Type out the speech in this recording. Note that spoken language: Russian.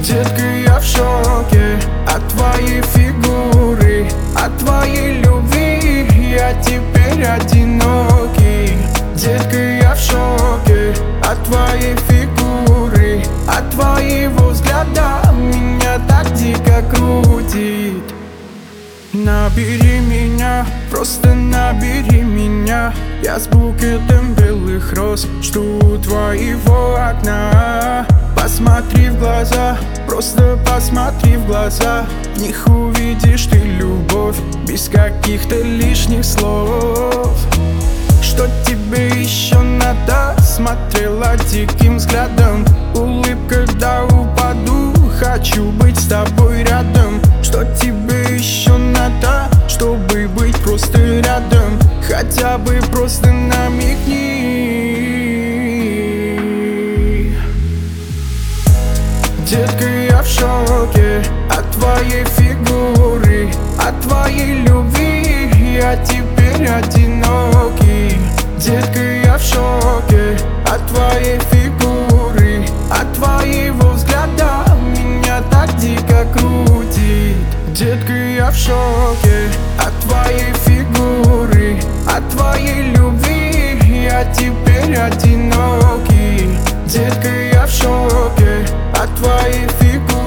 Детка, я в шоке от твоей фигуры, от твоей любви. Я теперь одинокий. Детка, я в шоке от твоей фигуры, от твоего взгляда. Меня так дико крутит. Набери меня, просто набери меня. Я с букетом белых роз жду у твоего окна. Посмотри в глаза, просто посмотри в глаза. В них увидишь ты любовь, без каких-то лишних слов. Что тебе еще надо? Смотрела диким взглядом. Улыбка, да упаду. Хочу быть с тобой рядом. Что тебе еще надо, чтобы быть просто рядом? Хотя бы просто намекни. Детка, я в шоке от твоей фигуры, от твоей любви. Я теперь одинокий. Детка, я в шоке от твоей фигуры, от твоего взгляда. Меня так дико крутит. Детка, я в шоке от твоей фигуры, от твоей любви. Я теперь одинокий. Детка, я в шоке от твоей фигуры.